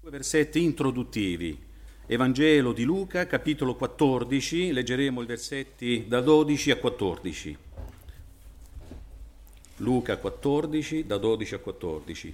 Due versetti introduttivi. Evangelo di Luca, capitolo 14, leggeremo i versetti da 12 a 14. Luca 14, da 12 a 14.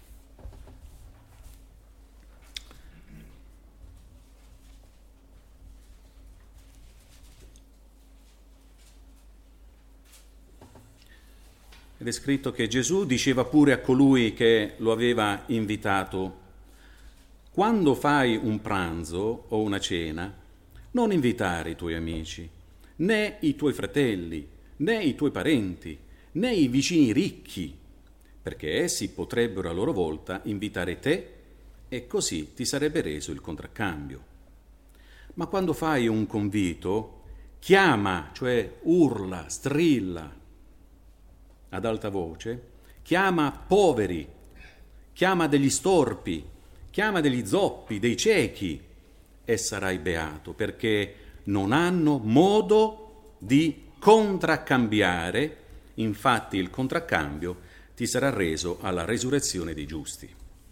Ed è scritto che Gesù diceva pure a colui che lo aveva invitato: quando fai un pranzo o una cena, non invitare i tuoi amici, né i tuoi fratelli, né i tuoi parenti, né i vicini ricchi, perché essi potrebbero a loro volta invitare te e così ti sarebbe reso il contraccambio. Ma quando fai un convito, chiama, cioè urla, strilla ad alta voce, chiama poveri, chiama degli storpi, chiama degli zoppi, dei ciechi, e sarai beato, perché non hanno modo di contraccambiare, infatti il contraccambio ti sarà reso alla resurrezione dei giusti.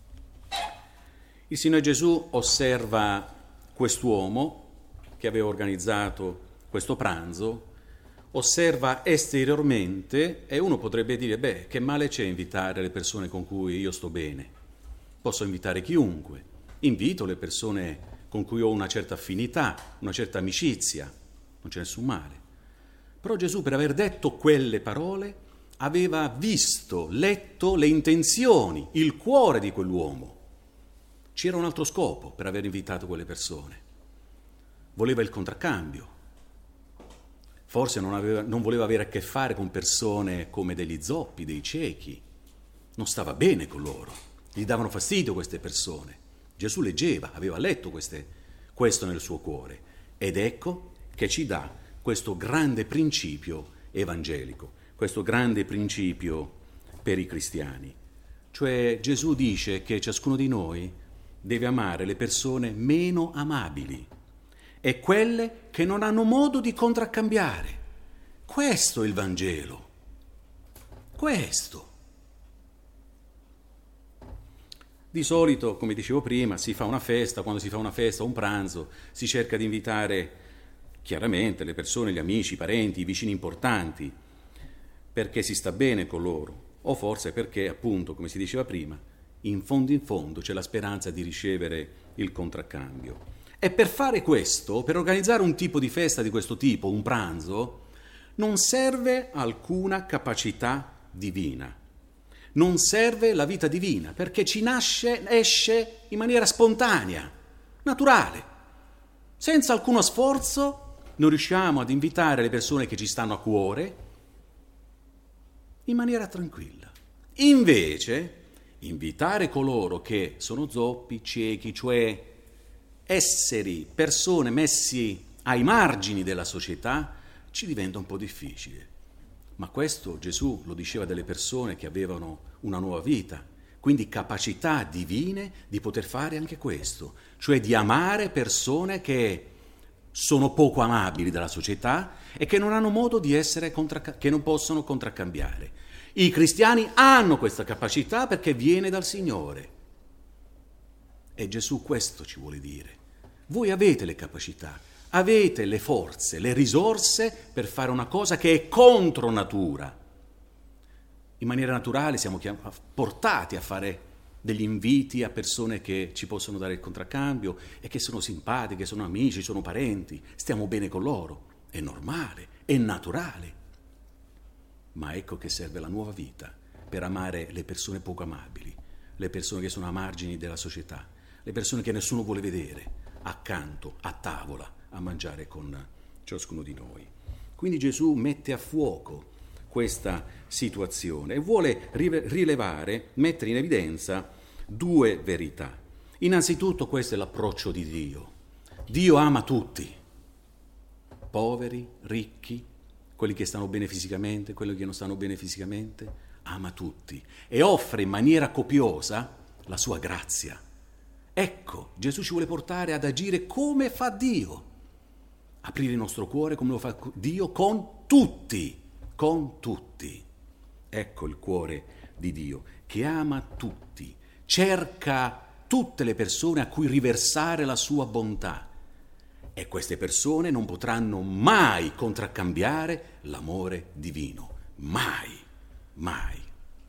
Il Signore Gesù osserva quest'uomo che aveva organizzato questo pranzo, osserva esteriormente e uno potrebbe dire: che male c'è invitare le persone con cui io sto bene? Posso invitare chiunque, invito le persone con cui ho una certa affinità, una certa amicizia, non c'è nessun male. Però Gesù, per aver detto quelle parole, aveva visto, letto le intenzioni, il cuore di quell'uomo. C'era un altro scopo per aver invitato quelle persone. Voleva il contraccambio. Forse non voleva avere a che fare con persone come degli zoppi, dei ciechi. Non stava bene con loro. Gli davano fastidio queste persone. Gesù leggeva, aveva letto questo nel suo cuore. Ed ecco che ci dà questo grande principio evangelico, questo grande principio per i cristiani. Cioè Gesù dice che ciascuno di noi deve amare le persone meno amabili e quelle che non hanno modo di contraccambiare. Questo è il Vangelo. Questo. Di solito, come dicevo prima, si fa una festa, quando si fa una festa o un pranzo, si cerca di invitare chiaramente le persone, gli amici, i parenti, i vicini importanti, perché si sta bene con loro, o forse perché, appunto, come si diceva prima, in fondo c'è la speranza di ricevere il contraccambio. E per fare questo, per organizzare un tipo di festa di questo tipo, un pranzo, non serve alcuna capacità divina. Non serve la vita divina, perché esce in maniera spontanea, naturale. Senza alcuno sforzo non riusciamo ad invitare le persone che ci stanno a cuore in maniera tranquilla. Invece, invitare coloro che sono zoppi, ciechi, cioè esseri, persone messi ai margini della società, ci diventa un po' difficile. Ma questo Gesù lo diceva delle persone che avevano una nuova vita, quindi capacità divine di poter fare anche questo, cioè di amare persone che sono poco amabili dalla società e che non hanno modo di essere che non possono contraccambiare. I cristiani hanno questa capacità perché viene dal Signore. E Gesù questo ci vuole dire. Voi avete le capacità, avete le forze, le risorse per fare una cosa che è contro natura. In maniera naturale siamo portati a fare degli inviti a persone che ci possono dare il contraccambio e che sono simpatiche, sono amici, sono parenti, stiamo bene con loro. È normale, è naturale. Ma ecco che serve la nuova vita per amare le persone poco amabili, le persone che sono a margini della società, le persone che nessuno vuole vedere accanto, a tavola, a mangiare con ciascuno di noi. Quindi Gesù mette a fuoco questa situazione e vuole rilevare, mettere in evidenza due verità. Innanzitutto questo è l'approccio di Dio. Dio ama tutti, poveri, ricchi, quelli che stanno bene fisicamente, quelli che non stanno bene fisicamente, ama tutti e offre in maniera copiosa la sua grazia. Ecco, Gesù ci vuole portare ad agire come fa Dio, aprire il nostro cuore come lo fa Dio con tutti. Ecco il cuore di Dio, che ama tutti, cerca tutte le persone a cui riversare la sua bontà. E queste persone non potranno mai contraccambiare l'amore divino. Mai, mai.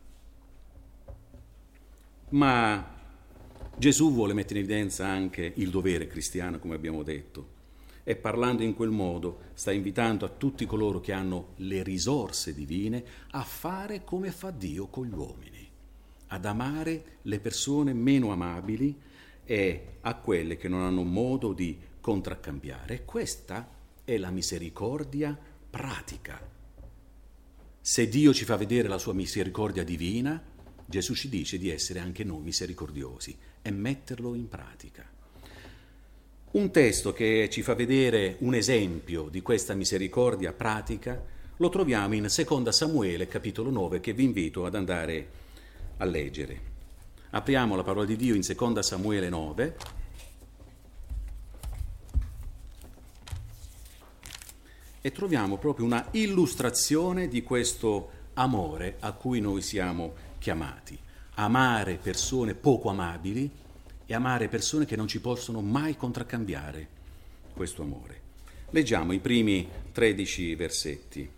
Ma Gesù vuole mettere in evidenza anche il dovere cristiano, come abbiamo detto, e parlando in quel modo sta invitando a tutti coloro che hanno le risorse divine a fare come fa Dio con gli uomini, ad amare le persone meno amabili e a quelle che non hanno modo di contraccambiare. E questa è la misericordia pratica. Se Dio ci fa vedere la sua misericordia divina, Gesù ci dice di essere anche noi misericordiosi e metterlo in pratica. Un testo che ci fa vedere un esempio di questa misericordia pratica lo troviamo in 2 Samuele, capitolo 9, che vi invito ad andare a leggere. Apriamo la parola di Dio in 2 Samuele 9. E troviamo proprio una illustrazione di questo amore a cui noi siamo chiamati. Amare persone poco amabili e amare persone che non ci possono mai contraccambiare questo amore. Leggiamo i primi 13 versetti.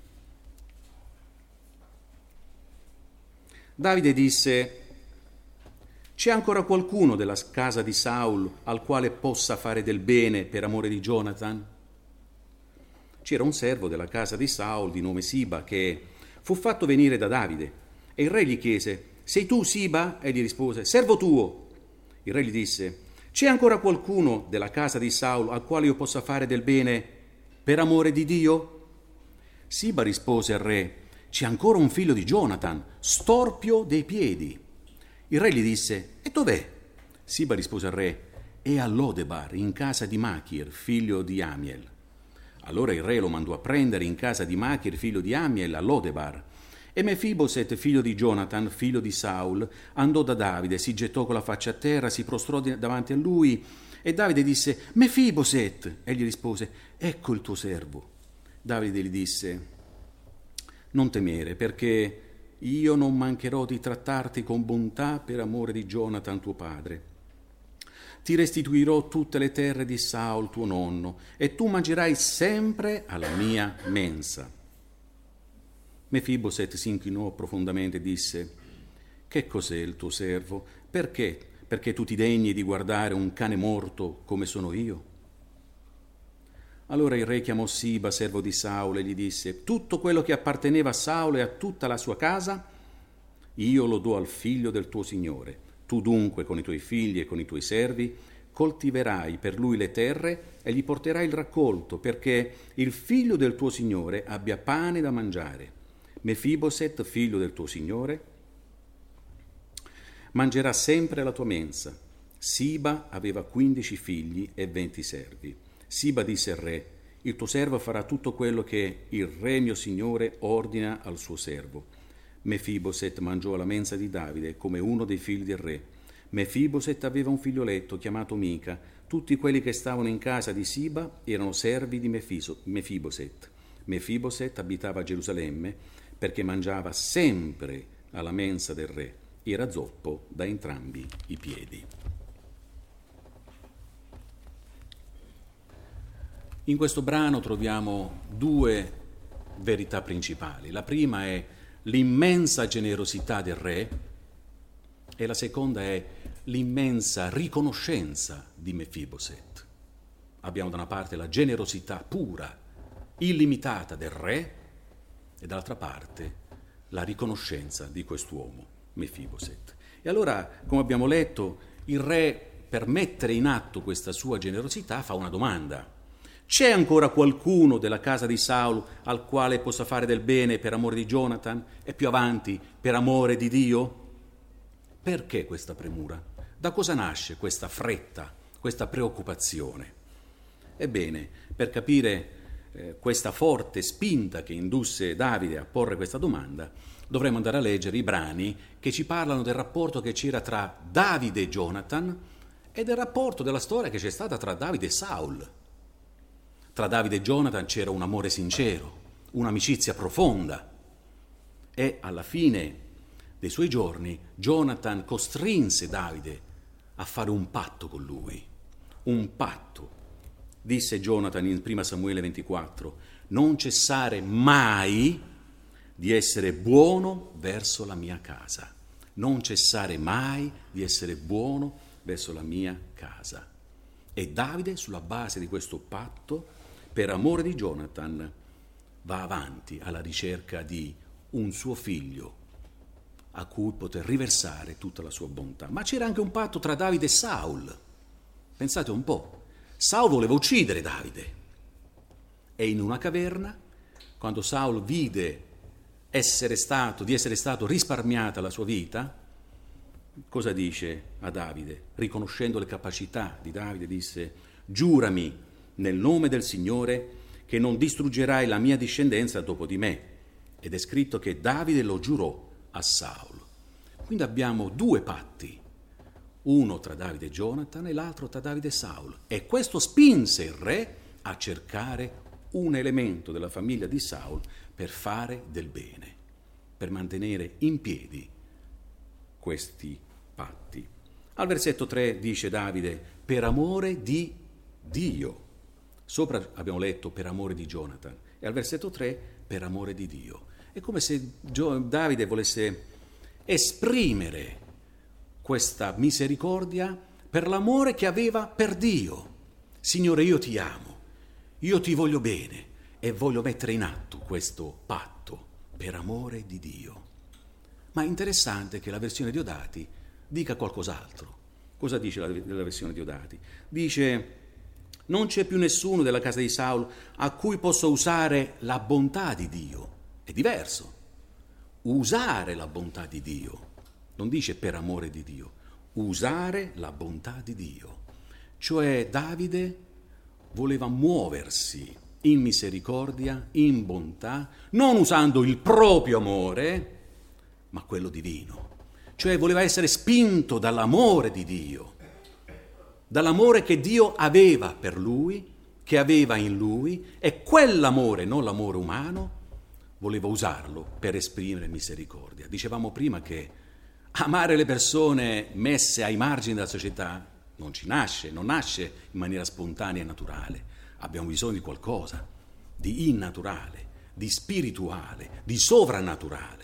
Davide disse: c'è ancora qualcuno della casa di Saul al quale possa fare del bene per amore di Jonathan? C'era un servo della casa di Saul di nome Siba che fu fatto venire da Davide e il re gli chiese: sei tu Siba? E gli rispose: servo tuo. Il re gli disse: c'è ancora qualcuno della casa di Saul al quale io possa fare del bene per amore di Dio? Siba rispose al re: c'è ancora un figlio di Jonathan, storpio dei piedi. Il re gli disse: e dov'è? Siba rispose al re: è a Lodebar, in casa di Machir, figlio di Amiel. Allora il re lo mandò a prendere in casa di Machir, figlio di Amiel, a Lodebar. E Mefiboset, figlio di Jonathan, figlio di Saul, andò da Davide, si gettò con la faccia a terra, si prostrò davanti a lui, e Davide disse: Mefiboset! Egli rispose: ecco il tuo servo. Davide gli disse: non temere, perché io non mancherò di trattarti con bontà per amore di Jonathan tuo padre. Ti restituirò tutte le terre di Saul tuo nonno, e tu mangerai sempre alla mia mensa. Mefiboset si inchinò profondamente e disse: che cos'è il tuo servo? Perché? Perché tu ti degni di guardare un cane morto come sono io? Allora il re chiamò Siba, servo di Saul, e gli disse: tutto quello che apparteneva a Saul e a tutta la sua casa, io lo do al figlio del tuo signore. Tu dunque con i tuoi figli e con i tuoi servi coltiverai per lui le terre e gli porterai il raccolto, perché il figlio del tuo signore abbia pane da mangiare. Mefiboset, figlio del tuo signore, mangerà sempre alla tua mensa. Siba aveva 15 figli e 20 servi. Siba disse al re: il tuo servo farà tutto quello che il re mio signore ordina al suo servo. Mefiboset mangiò alla mensa di Davide come uno dei figli del re. Mefiboset aveva un figlioletto chiamato Mica. Tutti quelli che stavano in casa di Siba erano servi di Mefiboset. Mefiboset abitava a Gerusalemme perché mangiava sempre alla mensa del re. Era zoppo da entrambi i piedi. In questo brano troviamo due verità principali. La prima è l'immensa generosità del re e la seconda è l'immensa riconoscenza di Mefiboset. Abbiamo da una parte la generosità pura, illimitata del re e dall'altra parte la riconoscenza di quest'uomo, Mefiboset. E allora, come abbiamo letto, il re, per mettere in atto questa sua generosità, fa una domanda: c'è ancora qualcuno della casa di Saul al quale possa fare del bene per amore di Jonathan e più avanti per amore di Dio? Perché questa premura? Da cosa nasce questa fretta, questa preoccupazione? Ebbene, per capire questa forte spinta che indusse Davide a porre questa domanda, dovremmo andare a leggere i brani che ci parlano del rapporto che c'era tra Davide e Jonathan e del rapporto della storia che c'è stata tra Davide e Saul. Tra Davide e Jonathan c'era un amore sincero, un'amicizia profonda e alla fine dei suoi giorni Jonathan costrinse Davide a fare un patto con lui. Un patto. Disse Jonathan in 1 Samuele 24, non cessare mai di essere buono verso la mia casa. Non cessare mai di essere buono verso la mia casa. E Davide, sulla base di questo patto, per amore di Jonathan, va avanti alla ricerca di un suo figlio a cui poter riversare tutta la sua bontà. Ma c'era anche un patto tra Davide e Saul. Pensate un po', Saul voleva uccidere Davide e in una caverna, quando Saul vide di essere stato risparmiata la sua vita, cosa dice a Davide? Riconoscendo le capacità di Davide, disse: giurami nel nome del Signore che non distruggerai la mia discendenza dopo di me. Ed è scritto che Davide lo giurò a Saul. Quindi abbiamo due patti, uno tra Davide e Jonathan e l'altro tra Davide e Saul. E questo spinse il re a cercare un elemento della famiglia di Saul per fare del bene, per mantenere in piedi questi patti. Al versetto 3 dice Davide, per amore di Dio. Sopra abbiamo letto per amore di Jonathan e al versetto 3 per amore di Dio. È come se Davide volesse esprimere questa misericordia per l'amore che aveva per Dio. Signore, io ti amo, io ti voglio bene e voglio mettere in atto questo patto per amore di Dio. Ma è interessante che la versione di Diodati dica qualcos'altro. Cosa dice la versione di Diodati? Dice: non c'è più nessuno della casa di Saul a cui possa usare la bontà di Dio. È diverso. Usare la bontà di Dio. Non dice per amore di Dio. Usare la bontà di Dio. Cioè Davide voleva muoversi in misericordia, in bontà, non usando il proprio amore, ma quello divino. Cioè voleva essere spinto dall'amore di Dio, dall'amore che Dio aveva per lui, che aveva in lui, e quell'amore, non l'amore umano, voleva usarlo per esprimere misericordia. Dicevamo prima che amare le persone messe ai margini della società non nasce in maniera spontanea e naturale. Abbiamo bisogno di qualcosa di innaturale, di spirituale, di sovrannaturale.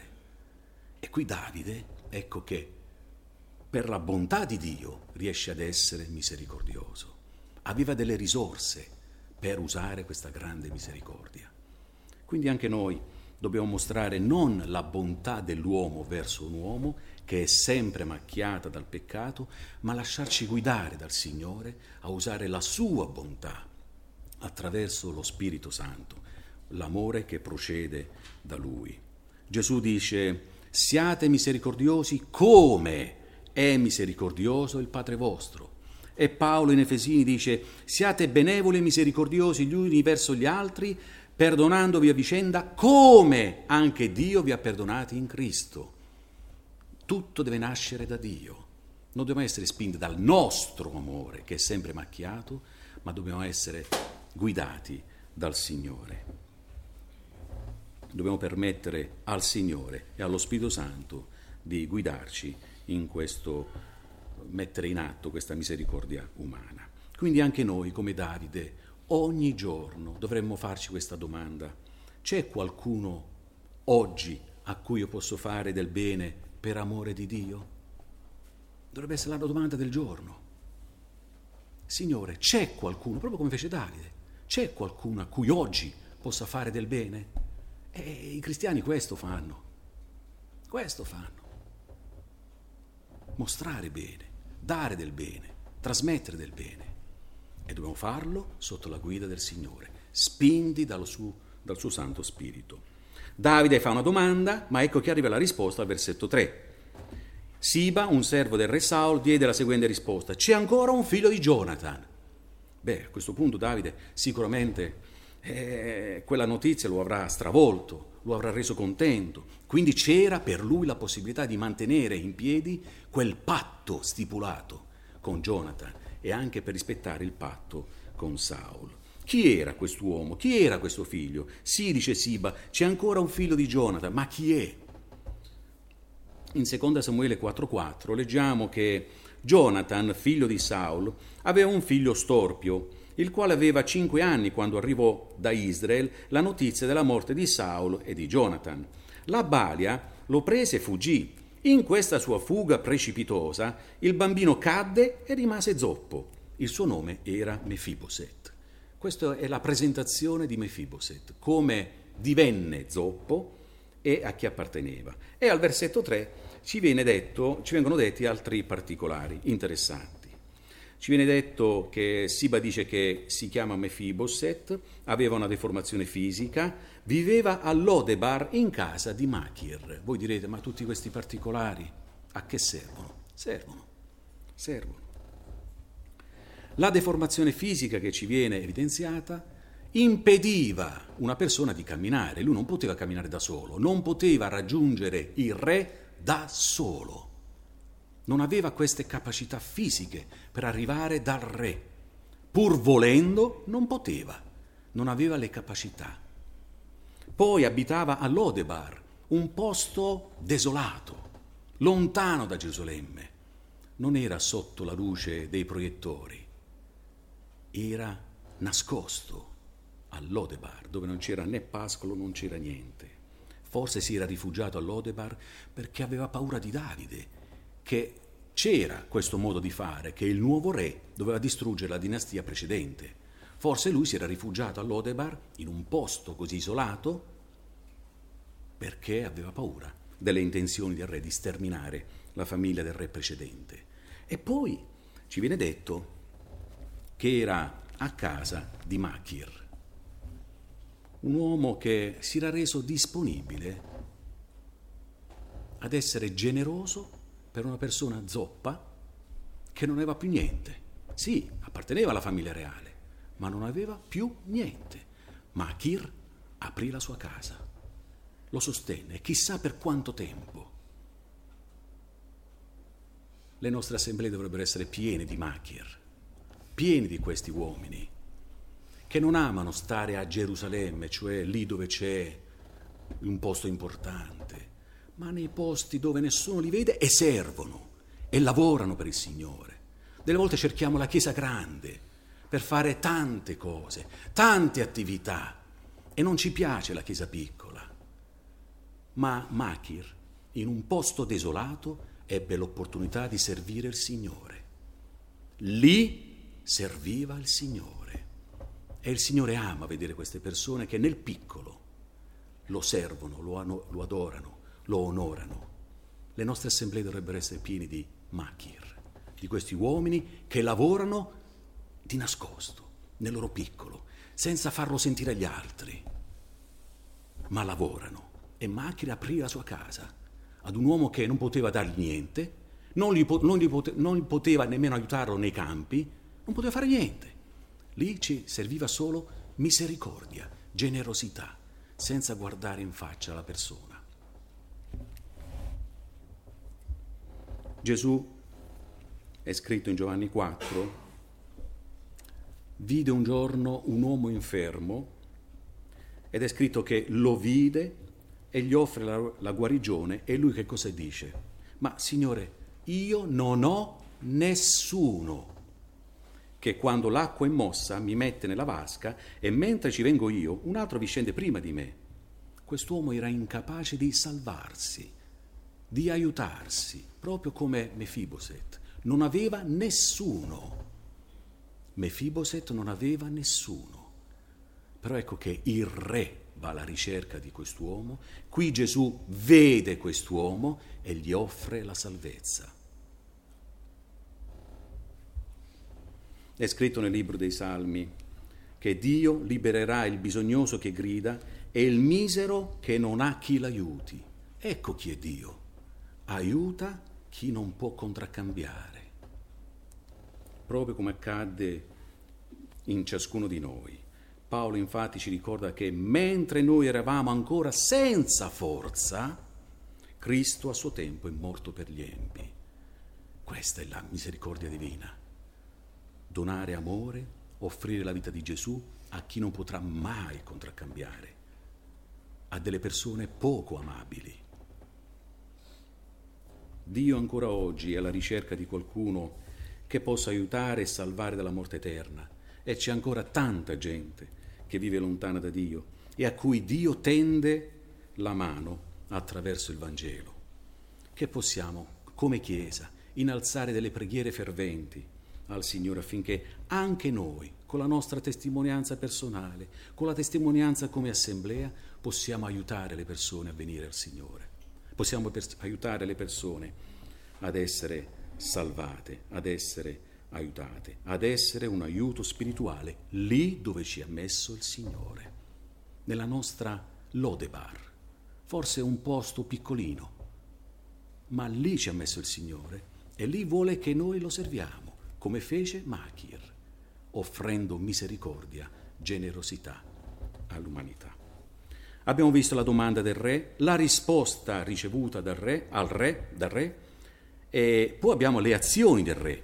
E qui Davide, ecco che per la bontà di Dio riesce ad essere misericordioso. Aveva delle risorse per usare questa grande misericordia. Quindi anche noi dobbiamo mostrare non la bontà dell'uomo verso un uomo che è sempre macchiata dal peccato, ma lasciarci guidare dal Signore a usare la sua bontà attraverso lo Spirito Santo, l'amore che procede da Lui. Gesù dice: siate misericordiosi come è misericordioso il Padre vostro. E Paolo in Efesini dice: siate benevoli e misericordiosi gli uni verso gli altri, perdonandovi a vicenda come anche Dio vi ha perdonati in Cristo. Tutto deve nascere da Dio. Non dobbiamo essere spinti dal nostro amore, che è sempre macchiato, ma dobbiamo essere guidati dal Signore. Dobbiamo permettere al Signore e allo Spirito Santo di guidarci in questo, mettere in atto questa misericordia umana. Quindi anche noi, come Davide, ogni giorno dovremmo farci questa domanda: c'è qualcuno oggi a cui io posso fare del bene per amore di Dio? Dovrebbe essere la domanda del giorno. Signore, c'è qualcuno, proprio come fece Davide, c'è qualcuno a cui oggi possa fare del bene? E i cristiani questo fanno, mostrare bene, dare del bene, trasmettere del bene, e dobbiamo farlo sotto la guida del Signore, spinti dal suo Santo Spirito. Davide fa una domanda, ma ecco che arriva la risposta al versetto 3. Siba, un servo del re Saul, diede la seguente risposta: c'è ancora un figlio di Jonathan. A questo punto Davide sicuramente quella notizia lo avrà stravolto, lo avrà reso contento. Quindi c'era per lui la possibilità di mantenere in piedi quel patto stipulato con Jonathan e anche per rispettare il patto con Saul. Chi era quest'uomo? Chi era questo figlio? Sì, dice Siba, c'è ancora un figlio di Jonathan, ma chi è? In 2 Samuele 4,4 leggiamo che Jonathan, figlio di Saul, aveva un figlio storpio, il quale aveva 5 anni quando arrivò da Israele la notizia della morte di Saul e di Jonathan. La balia lo prese e fuggì. In questa sua fuga precipitosa il bambino cadde e rimase zoppo. Il suo nome era Mefiboset. Questa è la presentazione di Mefiboset, come divenne zoppo e a chi apparteneva. E al versetto 3 ci vengono detti altri particolari interessanti. Ci viene detto che Siba dice che si chiama Mefiboset, aveva una deformazione fisica, viveva a Lodebar in casa di Machir. Voi direte, ma tutti questi particolari a che servono? Servono. La deformazione fisica che ci viene evidenziata impediva una persona di camminare. Lui non poteva camminare da solo, non poteva raggiungere il re da solo. Non aveva queste capacità fisiche per arrivare dal re. Pur volendo, non poteva, non aveva le capacità. Poi abitava a Lodebar, un posto desolato, lontano da Gerusalemme. Non era sotto la luce dei proiettori, era nascosto a Lodebar, dove non c'era né pascolo, non c'era niente. Forse si era rifugiato a Lodebar perché aveva paura di Davide, che c'era questo modo di fare, che il nuovo re doveva distruggere la dinastia precedente. Forse lui si era rifugiato a Lodebar, in un posto così isolato, perché aveva paura delle intenzioni del re di sterminare la famiglia del re precedente. E poi ci viene detto che era a casa di Machir, un uomo che si era reso disponibile ad essere generoso per una persona zoppa che non aveva più niente. Sì, apparteneva alla famiglia reale, ma non aveva più niente. Machir aprì la sua casa, lo sostenne, chissà per quanto tempo. Le nostre assemblee dovrebbero essere piene di Machir, pieni di questi uomini che non amano stare a Gerusalemme, cioè lì dove c'è un posto importante, ma nei posti dove nessuno li vede e servono e lavorano per il Signore. Delle volte cerchiamo la chiesa grande per fare tante cose, tante attività, e non ci piace la chiesa piccola. Ma Machir, in un posto desolato, ebbe l'opportunità di servire il Signore. Lì serviva il Signore. E il Signore ama vedere queste persone che nel piccolo lo servono, lo adorano, lo onorano. Le nostre assemblee dovrebbero essere piene di Machir, di questi uomini che lavorano di nascosto, nel loro piccolo, senza farlo sentire agli altri, ma lavorano. E Machir aprì la sua casa ad un uomo che non poteva dargli niente, non poteva nemmeno aiutarlo nei campi, non poteva fare niente. Lì ci serviva solo misericordia, generosità, senza guardare in faccia la persona. Gesù, è scritto in Giovanni 4, vide un giorno un uomo infermo ed è scritto che lo vide e gli offre la guarigione, e lui che cosa dice? Ma Signore, io non ho nessuno che quando l'acqua è mossa mi mette nella vasca e mentre ci vengo io un altro vi scende prima di me. Quest'uomo era incapace di salvarsi, di aiutarsi, proprio come Mefiboset. Non aveva nessuno. Mefiboset non aveva nessuno. Però ecco che il re va alla ricerca di quest'uomo. Qui Gesù vede quest'uomo e gli offre la salvezza. È scritto nel libro dei Salmi che Dio libererà il bisognoso che grida e il misero che non ha chi l'aiuti. Ecco chi è Dio. Aiuta chi non può contraccambiare. Proprio come accadde in ciascuno di noi. Paolo infatti ci ricorda che mentre noi eravamo ancora senza forza, Cristo a suo tempo è morto per gli empi. Questa è la misericordia divina. Donare amore, offrire la vita di Gesù a chi non potrà mai contraccambiare, a delle persone poco amabili. Dio ancora oggi è alla ricerca di qualcuno che possa aiutare e salvare dalla morte eterna. E c'è ancora tanta gente che vive lontana da Dio e a cui Dio tende la mano attraverso il Vangelo. Che possiamo, come Chiesa, innalzare delle preghiere ferventi al Signore affinché anche noi, con la nostra testimonianza personale, con la testimonianza come assemblea, possiamo aiutare le persone a venire al Signore. Possiamo aiutare le persone ad essere salvate, ad essere aiutate, ad essere un aiuto spirituale lì dove ci ha messo il Signore, nella nostra Lodebar. Forse è un posto piccolino, ma lì ci ha messo il Signore e lì vuole che noi lo serviamo, come fece Machir, offrendo misericordia, generosità all'umanità. Abbiamo visto la domanda del re, la risposta ricevuta dal re, e poi abbiamo le azioni del re.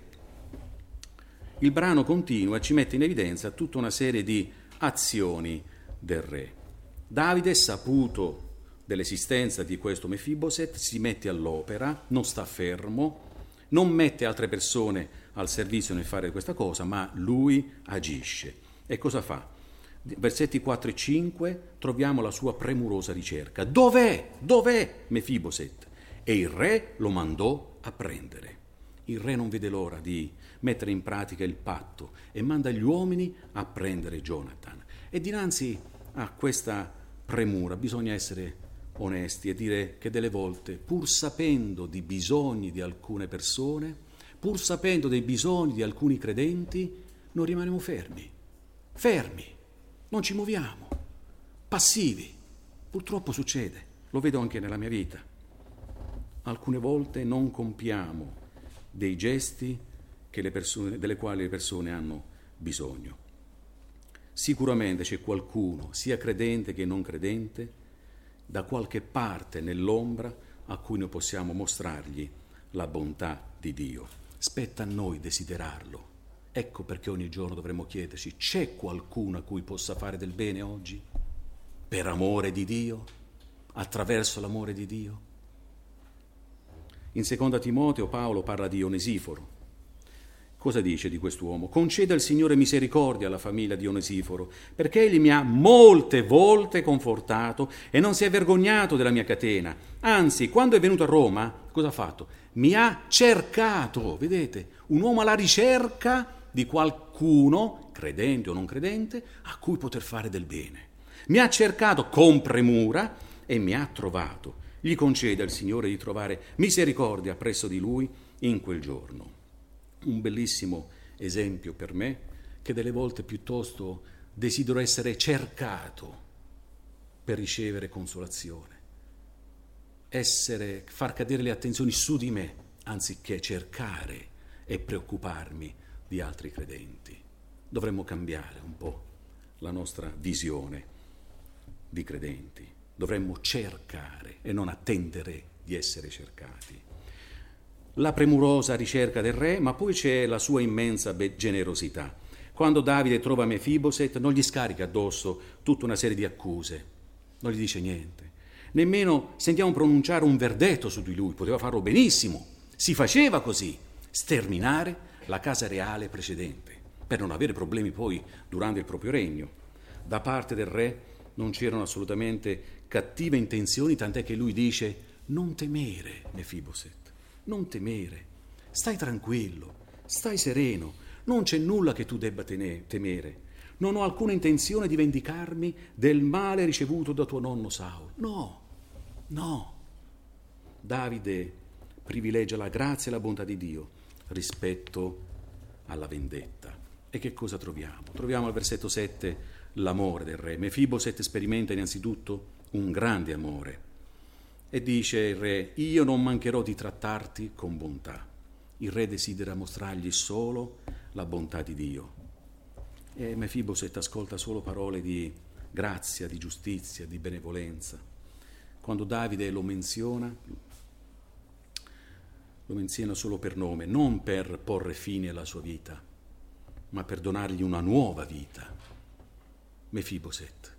Il brano continua e ci mette in evidenza tutta una serie di azioni del re. Davide, saputo dell'esistenza di questo Mefiboset, si mette all'opera, non sta fermo, non mette altre persone al servizio nel fare questa cosa, ma lui agisce. E cosa fa? Versetti 4 e 5 troviamo la sua premurosa ricerca. Dov'è Mefiboset? E il re lo mandò a prendere. Il re non vede l'ora di mettere in pratica il patto e manda gli uomini a prendere Jonathan. E dinanzi a questa premura bisogna essere onesti e dire che delle volte, pur sapendo di bisogni di alcune persone, pur sapendo dei bisogni di alcuni credenti, non rimaniamo fermi, non ci muoviamo, passivi. Purtroppo succede, lo vedo anche nella mia vita. Alcune volte non compiamo dei gesti delle quali le persone hanno bisogno. Sicuramente c'è qualcuno, sia credente che non credente, da qualche parte nell'ombra a cui noi possiamo mostrargli la bontà di Dio. Spetta a noi desiderarlo. Ecco perché ogni giorno dovremmo chiederci: c'è qualcuno a cui possa fare del bene oggi? Per amore di Dio? Attraverso l'amore di Dio? In 2 Timoteo Paolo parla di Onesiforo. Cosa dice di quest'uomo? Conceda il Signore misericordia alla famiglia di Onesiforo, perché egli mi ha molte volte confortato e non si è vergognato della mia catena. Anzi, quando è venuto a Roma, cosa ha fatto? Mi ha cercato, vedete, un uomo alla ricerca di qualcuno, credente o non credente, a cui poter fare del bene. Mi ha cercato con premura e mi ha trovato. Gli conceda il Signore di trovare misericordia presso di lui in quel giorno. Un bellissimo esempio per me, che delle volte piuttosto desidero essere cercato per ricevere consolazione, far cadere le attenzioni su di me, anziché cercare e preoccuparmi di altri credenti. Dovremmo cambiare un po' la nostra visione di credenti. Dovremmo cercare e non attendere di essere cercati. La premurosa ricerca del re, ma poi c'è la sua immensa generosità. Quando Davide trova Mefiboset non gli scarica addosso tutta una serie di accuse, non gli dice niente, nemmeno sentiamo pronunciare un verdetto su di lui, poteva farlo benissimo, si faceva così, sterminare la casa reale precedente, per non avere problemi poi durante il proprio regno. Da parte del re non c'erano assolutamente cattive intenzioni, tant'è che lui dice: non temere, Mefiboset. Non temere, stai tranquillo, stai sereno, non c'è nulla che tu debba temere. Non ho alcuna intenzione di vendicarmi del male ricevuto da tuo nonno Saul. No. Davide privilegia la grazia e la bontà di Dio rispetto alla vendetta. E che cosa troviamo? Troviamo al versetto 7 l'amore del re. Mefiboset sperimenta innanzitutto un grande amore. E dice il re: io non mancherò di trattarti con bontà. Il re desidera mostrargli solo la bontà di Dio. E Mefiboset ascolta solo parole di grazia, di giustizia, di benevolenza. Quando Davide lo menziona solo per nome, non per porre fine alla sua vita, ma per donargli una nuova vita. Mefiboset,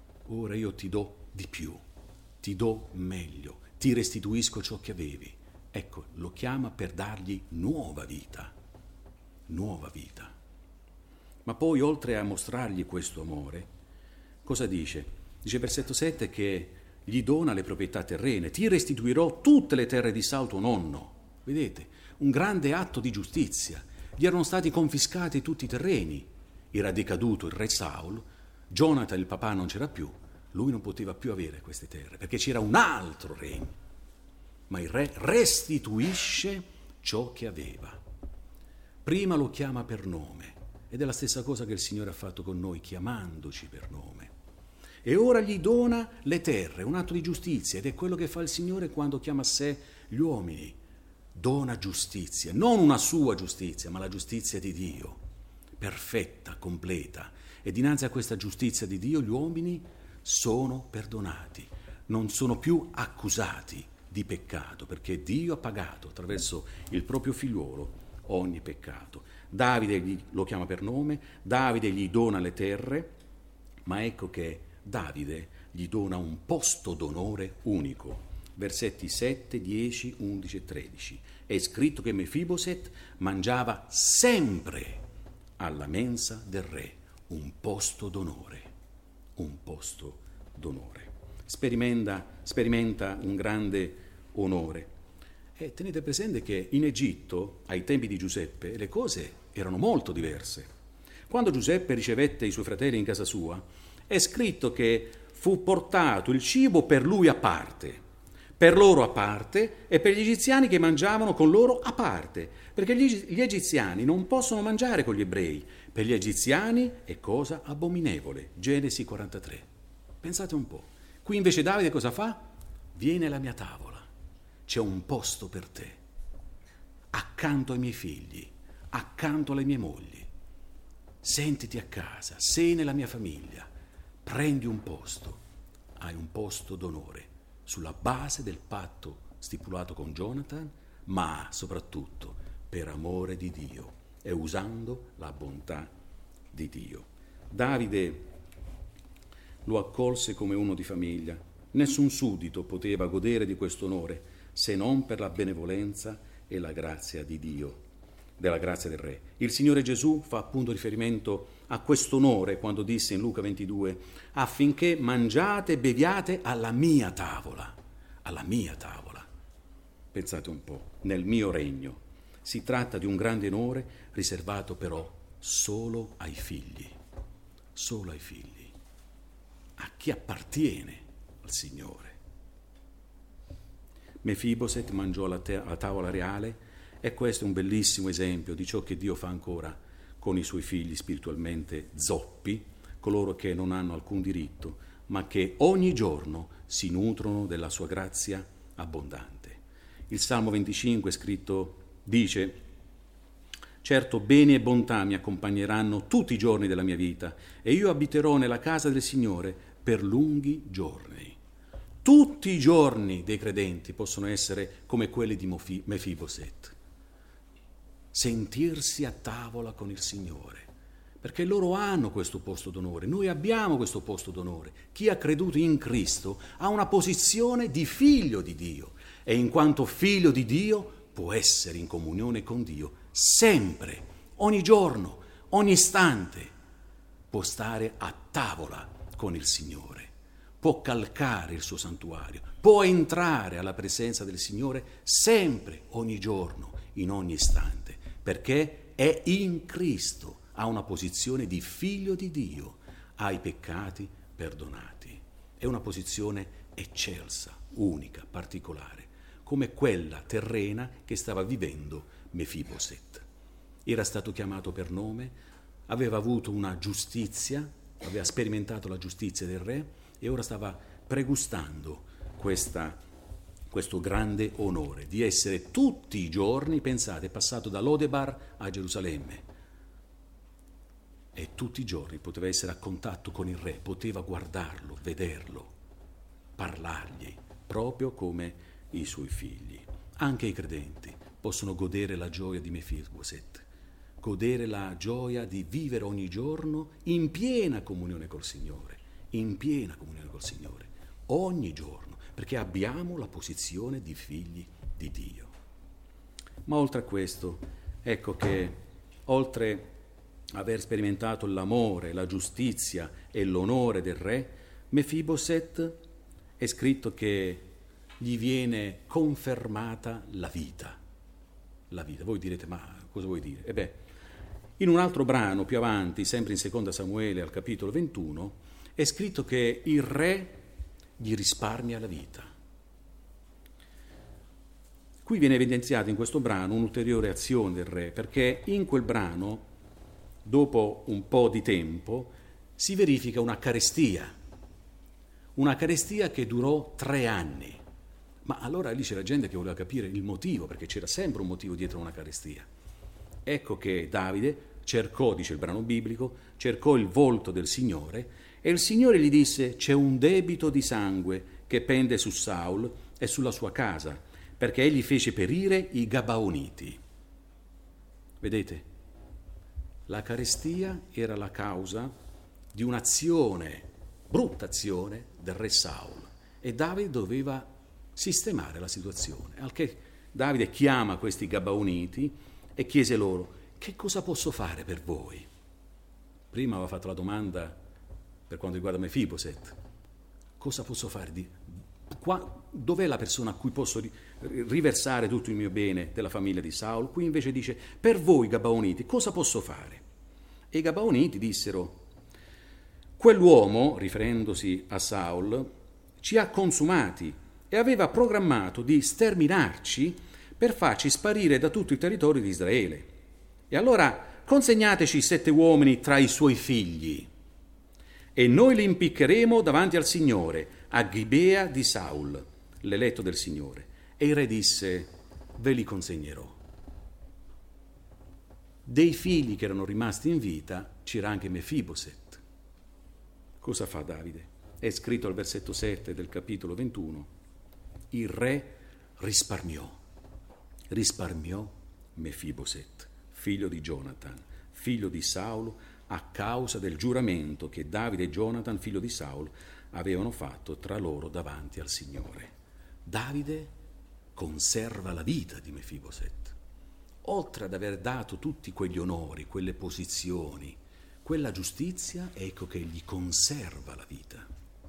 ora io ti do di più. Ti do meglio, ti restituisco ciò che avevi, Ecco, lo chiama per dargli nuova vita, nuova vita. Ma poi, oltre a mostrargli questo amore, cosa dice? Dice versetto 7 che gli dona le proprietà terrene. Ti restituirò tutte le terre di Saul tuo nonno. Vedete, un grande atto di giustizia. Gli erano stati confiscati tutti i terreni. Era decaduto il re Saul, Jonathan il papà non c'era più, lui non poteva più avere queste terre perché c'era un altro regno. Ma il re restituisce ciò che aveva. Prima lo chiama per nome, ed è la stessa cosa che il Signore ha fatto con noi, chiamandoci per nome. E ora gli dona le terre, un atto di giustizia, ed è quello che fa il Signore quando chiama a sé gli uomini. Dona giustizia, non una sua giustizia, ma la giustizia di Dio, perfetta, completa. E dinanzi a questa giustizia di Dio gli uomini sono perdonati, non sono più accusati di peccato, perché Dio ha pagato attraverso il proprio figliuolo ogni peccato. Davide lo chiama per nome, Davide gli dona le terre, ma ecco che Davide gli dona un posto d'onore unico. Versetti 7, 10, 11 e 13. È scritto che Mefiboset mangiava sempre alla mensa del re, un posto d'onore, un posto d'onore. Sperimenta un grande onore. E tenete presente che in Egitto, ai tempi di Giuseppe, le cose erano molto diverse. Quando Giuseppe ricevette i suoi fratelli in casa sua, è scritto che fu portato il cibo per lui a parte, per loro a parte e per gli egiziani che mangiavano con loro a parte, perché gli egiziani non possono mangiare con gli ebrei. Per gli egiziani è cosa abominevole. Genesi 43. Pensate un po'. Qui invece Davide cosa fa? Vieni alla mia tavola, c'è un posto per te, accanto ai miei figli, accanto alle mie mogli. Sentiti a casa, sei nella mia famiglia, prendi un posto, hai un posto d'onore, sulla base del patto stipulato con Jonathan, ma soprattutto per amore di Dio e usando la bontà di Dio. Davide lo accolse come uno di famiglia. Nessun suddito poteva godere di questo onore se non per la benevolenza e la grazia di Dio, della grazia del Re. Il Signore Gesù fa appunto riferimento a questo onore quando disse in Luca 22: affinché mangiate e beviate alla mia tavola, alla mia tavola. Pensate un po', nel mio regno. Si tratta di un grande onore riservato però solo ai figli, solo ai figli, a chi appartiene al Signore. Mefiboset mangiò alla tavola reale e questo è un bellissimo esempio di ciò che Dio fa ancora con i suoi figli spiritualmente zoppi, coloro che non hanno alcun diritto, ma che ogni giorno si nutrono della sua grazia abbondante. Il Salmo 25 scritto dice: certo bene e bontà mi accompagneranno tutti i giorni della mia vita e io abiterò nella casa del Signore per lunghi giorni. Tutti i giorni dei credenti possono essere come quelli di Mefiboset. Sentirsi a tavola con il Signore, perché loro hanno questo posto d'onore, noi abbiamo questo posto d'onore. Chi ha creduto in Cristo ha una posizione di figlio di Dio e in quanto figlio di Dio può essere in comunione con Dio sempre, ogni giorno, ogni istante. Può stare a tavola con il Signore, può calcare il suo santuario, può entrare alla presenza del Signore sempre, ogni giorno, in ogni istante, perché è in Cristo, ha una posizione di figlio di Dio, ha i peccati perdonati. È una posizione eccelsa, unica, particolare, come quella terrena che stava vivendo Mefiboset. Era stato chiamato per nome, aveva avuto una giustizia, aveva sperimentato la giustizia del re e ora stava pregustando questo grande onore di essere tutti i giorni, pensate, passato da Lodebar a Gerusalemme e tutti i giorni poteva essere a contatto con il re, poteva guardarlo, vederlo, parlargli, proprio come i suoi figli. Anche i credenti possono godere la gioia di Mefiboset, godere la gioia di vivere ogni giorno in piena comunione col Signore, in piena comunione col Signore, ogni giorno, perché abbiamo la posizione di figli di Dio. Ma oltre a questo, ecco che oltre a aver sperimentato l'amore, la giustizia e l'onore del re, Mefiboset è scritto che gli viene confermata la vita. La vita. Voi direte, ma cosa vuoi dire? Ebbene, in un altro brano più avanti, sempre in Seconda Samuele al capitolo 21, è scritto che il re gli risparmia la vita. Qui viene evidenziata in questo brano un'ulteriore azione del re, perché in quel brano, dopo un po' di tempo, si verifica una carestia che durò 3 anni. Ma allora lì c'era gente che voleva capire il motivo, perché c'era sempre un motivo dietro una carestia. Ecco che Davide cercò, dice il brano biblico, cercò il volto del Signore e il Signore gli disse: c'è un debito di sangue che pende su Saul e sulla sua casa, perché egli fece perire i Gabaoniti. Vedete? La carestia era la causa di un'azione, brutta azione del re Saul, e Davide doveva sistemare la situazione. Al che Davide chiama questi Gabaoniti e chiese loro: che cosa posso fare per voi? Prima aveva fatto la domanda per quanto riguarda Mefiboset: cosa posso fare dov'è la persona a cui posso riversare tutto il mio bene della famiglia di Saul? Qui invece dice: per voi Gabaoniti cosa posso fare? E i Gabaoniti dissero: quell'uomo, riferendosi a Saul, ci ha consumati e aveva programmato di sterminarci per farci sparire da tutto il territorio di Israele. E allora consegnateci 7 uomini tra i suoi figli e noi li impiccheremo davanti al Signore a Gibea di Saul, l'eletto del Signore. E il re disse: ve li consegnerò. Dei figli che erano rimasti in vita c'era anche Mefiboset. Cosa fa Davide? È scritto al versetto 7 del capitolo 21. Il re risparmiò Mefiboset, figlio di Jonathan, figlio di Saulo, a causa del giuramento che Davide e Jonathan, figlio di Saulo, avevano fatto tra loro davanti al Signore. Davide conserva la vita di Mefiboset, oltre ad aver dato tutti quegli onori, quelle posizioni, quella giustizia, ecco che gli conserva la vita.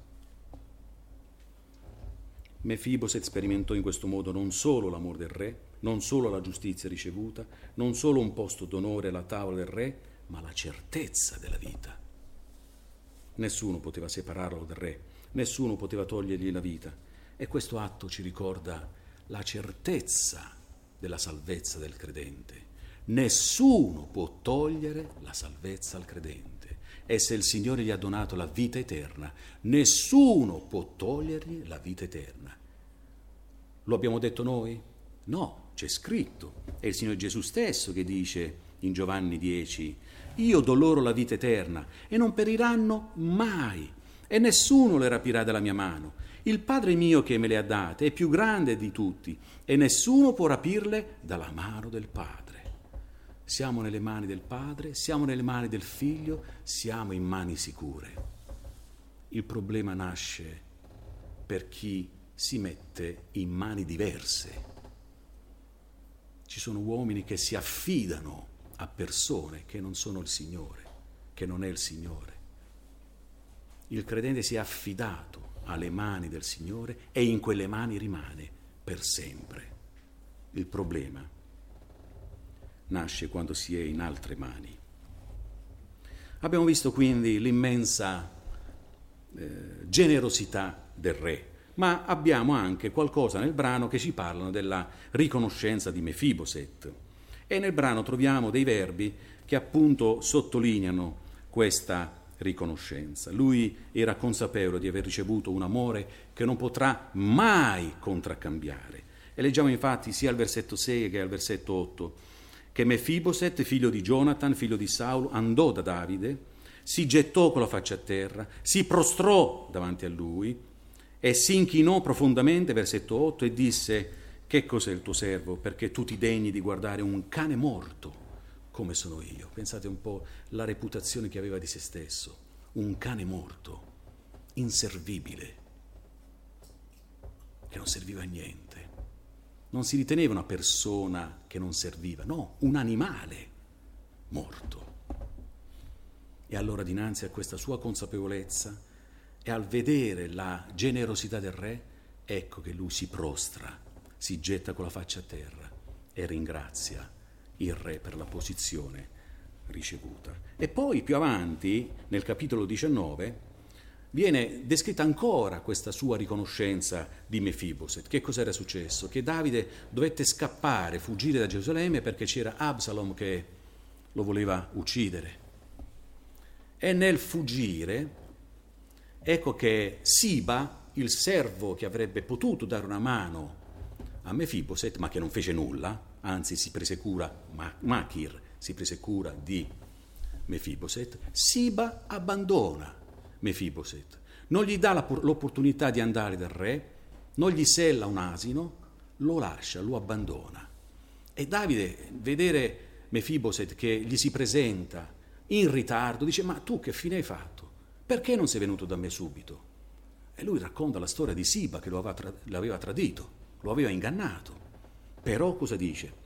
Mefiboset sperimentò in questo modo non solo l'amore del re, non solo la giustizia ricevuta, non solo un posto d'onore alla tavola del re, ma la certezza della vita. Nessuno poteva separarlo dal re, nessuno poteva togliergli la vita. E questo atto ci ricorda la certezza della salvezza del credente. Nessuno può togliere la salvezza al credente. E se il Signore gli ha donato la vita eterna, nessuno può togliergli la vita eterna. Lo abbiamo detto noi? No, c'è scritto. È il Signore Gesù stesso che dice in Giovanni 10: io do loro la vita eterna e non periranno mai, e nessuno le rapirà dalla mia mano. Il Padre mio che me le ha date è più grande di tutti e nessuno può rapirle dalla mano del Padre. Siamo nelle mani del Padre, siamo nelle mani del Figlio, siamo in mani sicure. Il problema nasce per chi si mette in mani diverse. Ci sono uomini che si affidano a persone che non sono il Signore, che non è il Signore. Il credente si è affidato alle mani del Signore e in quelle mani rimane per sempre. Il problema nasce quando si è in altre mani. Abbiamo visto quindi l'immensa generosità del re, ma abbiamo anche qualcosa nel brano che ci parlano della riconoscenza di Mefiboset. E nel brano troviamo dei verbi che appunto sottolineano questa riconoscenza. Lui era consapevole di aver ricevuto un amore che non potrà mai contraccambiare. E leggiamo infatti sia al versetto 6 che al versetto 8 che Mefiboset, figlio di Jonathan, figlio di Saulo, andò da Davide, si gettò con la faccia a terra, si prostrò davanti a lui e si inchinò profondamente, versetto 8, e disse: che cos'è il tuo servo perché tu ti degni di guardare un cane morto come sono io? Pensate un po' la reputazione che aveva di se stesso, un cane morto, inservibile, che non serviva a niente, non si riteneva una persona che non serviva, no, un animale morto. E allora dinanzi a questa sua consapevolezza e al vedere la generosità del re, ecco che lui si prostra, si getta con la faccia a terra e ringrazia il re per la posizione ricevuta. E poi più avanti, nel capitolo 19, viene descritta ancora questa sua riconoscenza di Mefiboset. Che cos'era successo? Che Davide dovette scappare, fuggire da Gerusalemme perché c'era Absalom che lo voleva uccidere. E nel fuggire, ecco che Siba, il servo che avrebbe potuto dare una mano a Mefiboset, ma che non fece nulla, anzi si prese cura, Machir si prese cura di Mefiboset, Siba abbandona Mefiboset, non gli dà l'opportunità di andare dal re, non gli sella un asino, lo lascia, lo abbandona. E Davide, vedere Mefiboset che gli si presenta in ritardo, dice: ma tu che fine hai fatto? Perché non sei venuto da me subito? E lui racconta la storia di Siba che l'aveva tradito, lo aveva ingannato. Però cosa dice?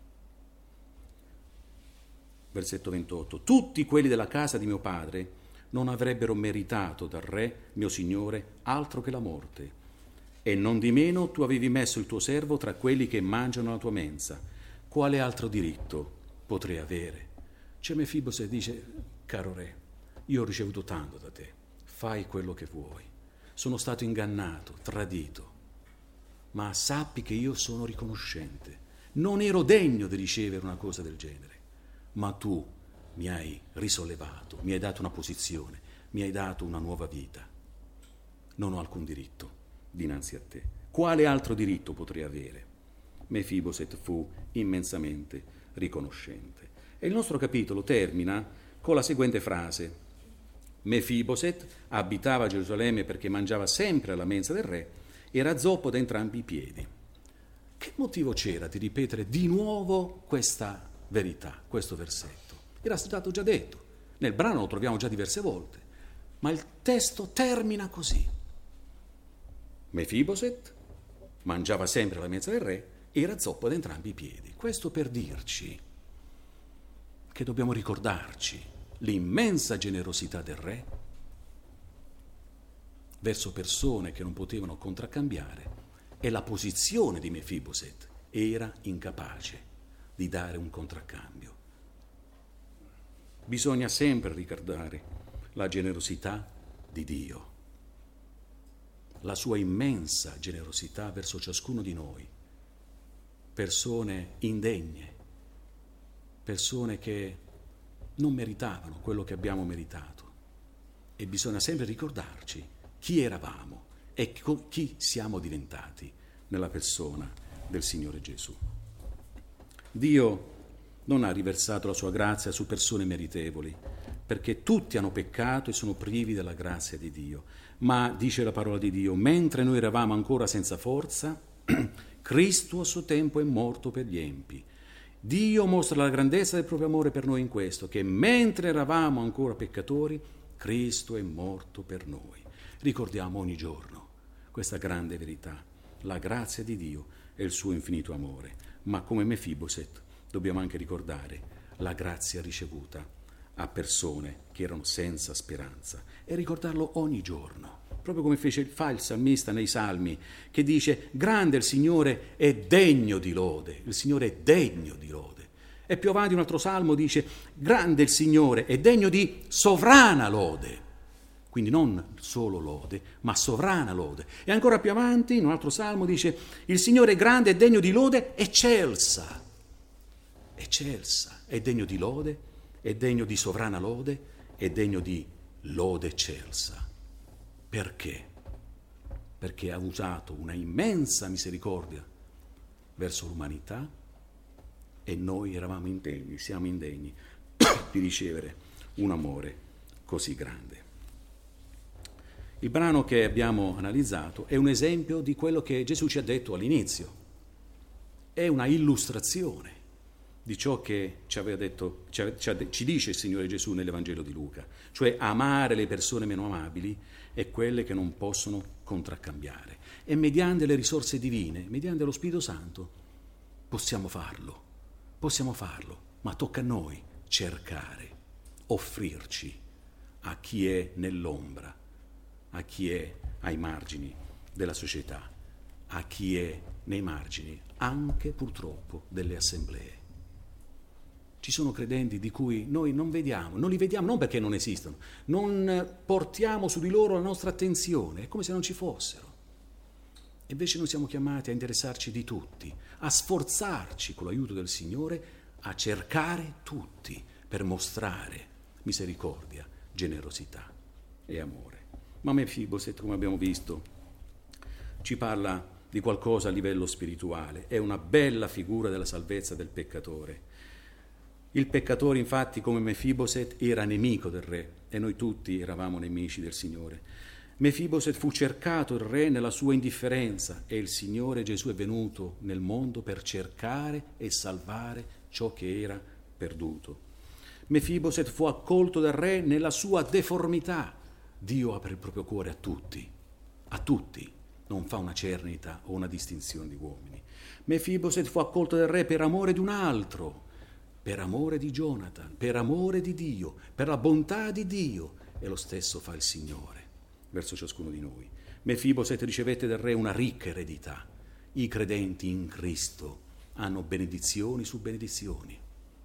Versetto 28. Tutti quelli della casa di mio padre non avrebbero meritato dal re, mio signore, altro che la morte. E non di meno tu avevi messo il tuo servo tra quelli che mangiano la tua mensa. Quale altro diritto potrei avere? C'è Mefiboset dice: caro re, io ho ricevuto tanto da te, fai quello che vuoi. Sono stato ingannato, tradito, ma sappi che io sono riconoscente. Non ero degno di ricevere una cosa del genere, ma tu mi hai risollevato, mi hai dato una posizione, mi hai dato una nuova vita. Non ho alcun diritto dinanzi a te. Quale altro diritto potrei avere? Mefiboset fu immensamente riconoscente. E il nostro capitolo termina con la seguente frase: Mefiboset abitava a Gerusalemme perché mangiava sempre alla mensa del re, era zoppo da entrambi i piedi. Che motivo c'era di ripetere di nuovo questa verità, questo versetto? Era stato già detto, nel brano lo troviamo già diverse volte, ma il testo termina così. Mefiboset mangiava sempre alla mensa del re, era zoppo ad entrambi i piedi. Questo per dirci che dobbiamo ricordarci l'immensa generosità del re verso persone che non potevano contraccambiare e la posizione di Mefiboset era incapace di dare un contraccambio. Bisogna sempre ricordare la generosità di Dio, la sua immensa generosità verso ciascuno di noi, persone indegne, persone che non meritavano quello che abbiamo meritato. E bisogna sempre ricordarci chi eravamo e chi siamo diventati nella persona del Signore Gesù. Dio non ha riversato la sua grazia su persone meritevoli, perché tutti hanno peccato e sono privi della grazia di Dio. Ma, dice la parola di Dio, mentre noi eravamo ancora senza forza, Cristo a suo tempo è morto per gli empi. Dio mostra la grandezza del proprio amore per noi in questo, che mentre eravamo ancora peccatori, Cristo è morto per noi. Ricordiamo ogni giorno questa grande verità, la grazia di Dio e il suo infinito amore. Ma come Mefiboset dobbiamo anche ricordare la grazia ricevuta a persone che erano senza speranza e ricordarlo ogni giorno, proprio come fa il salmista nei Salmi, che dice: grande il Signore è degno di lode, il Signore è degno di lode. E più avanti un altro salmo dice: grande il Signore è degno di sovrana lode, quindi non solo lode, ma sovrana lode. E ancora più avanti in un altro salmo dice: il Signore è grande e degno di lode eccelsa, è degno di lode, è degno di sovrana lode, è degno di lode eccelsa. Perché? Perché ha usato una immensa misericordia verso l'umanità e noi eravamo indegni, siamo indegni di ricevere un amore così grande. Il brano che abbiamo analizzato è un esempio di quello che Gesù ci ha detto all'inizio. È una illustrazione di ciò che ci aveva detto, ci dice il Signore Gesù nell'Evangelo di Luca, cioè amare le persone meno amabili e quelle che non possono contraccambiare. E mediante le risorse divine, mediante lo Spirito Santo, possiamo farlo, ma tocca a noi cercare, offrirci a chi è nell'ombra, a chi è ai margini della società, a chi è nei margini anche purtroppo delle assemblee. Ci sono credenti di cui noi non li vediamo non perché non esistono, non portiamo su di loro la nostra attenzione, è come se non ci fossero. Invece noi siamo chiamati a interessarci di tutti, a sforzarci con l'aiuto del Signore, a cercare tutti per mostrare misericordia, generosità e amore. Ma Mefiboset, come abbiamo visto, ci parla di qualcosa a livello spirituale, è una bella figura della salvezza del peccatore. Il peccatore, infatti, come Mefiboset, era nemico del re e noi tutti eravamo nemici del Signore. Mefiboset fu cercato il re nella sua indifferenza e il Signore Gesù è venuto nel mondo per cercare e salvare ciò che era perduto. Mefiboset fu accolto dal re nella sua deformità. Dio apre il proprio cuore a tutti, non fa una cernita o una distinzione di uomini. Mefiboset fu accolto dal re per amore di un altro, per amore di Jonathan, per amore di Dio, per la bontà di Dio, e lo stesso fa il Signore verso ciascuno di noi. Mefiboset ricevette dal re una ricca eredità. I credenti in Cristo hanno benedizioni su benedizioni.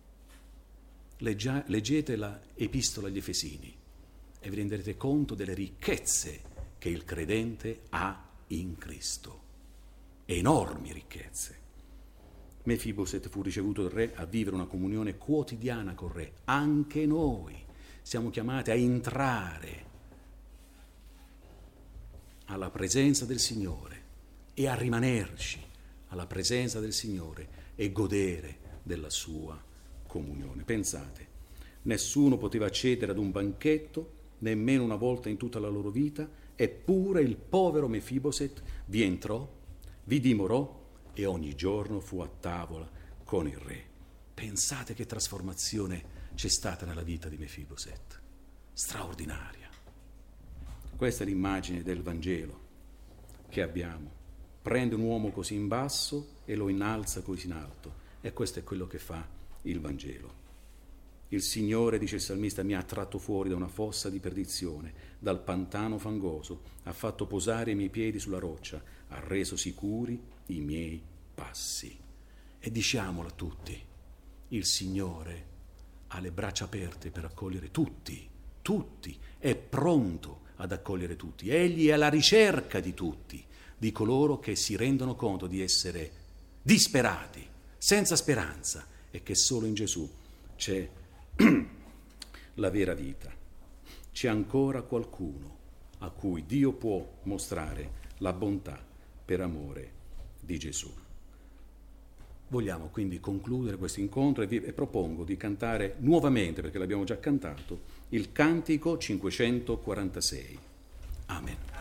Leggete la Epistola agli Efesini e vi renderete conto delle ricchezze che il credente ha in Cristo. Enormi ricchezze. Mefiboset fu ricevuto dal re a vivere una comunione quotidiana col re. Anche noi siamo chiamati a entrare alla presenza del Signore e a rimanerci alla presenza del Signore e godere della sua comunione. Pensate, nessuno poteva accedere ad un banchetto nemmeno una volta in tutta la loro vita, eppure il povero Mefiboset vi entrò, vi dimorò e ogni giorno fu a tavola con il re. Pensate che trasformazione c'è stata nella vita di Mefiboset, straordinaria. Questa è l'immagine del Vangelo che abbiamo. Prende un uomo così in basso e lo innalza così in alto, e questo è quello che fa il Vangelo. Il Signore, dice il salmista, mi ha tratto fuori da una fossa di perdizione, dal pantano fangoso, ha fatto posare i miei piedi sulla roccia, ha reso sicuri i miei passi. E diciamolo a tutti, il Signore ha le braccia aperte per accogliere tutti, è pronto ad accogliere tutti. Egli è alla ricerca di tutti, di coloro che si rendono conto di essere disperati, senza speranza, e che solo in Gesù c'è la vera vita. C'è ancora qualcuno a cui Dio può mostrare la bontà per amore di Gesù. Vogliamo quindi concludere questo incontro e propongo di cantare nuovamente, perché l'abbiamo già cantato, il Cantico 546. Amen.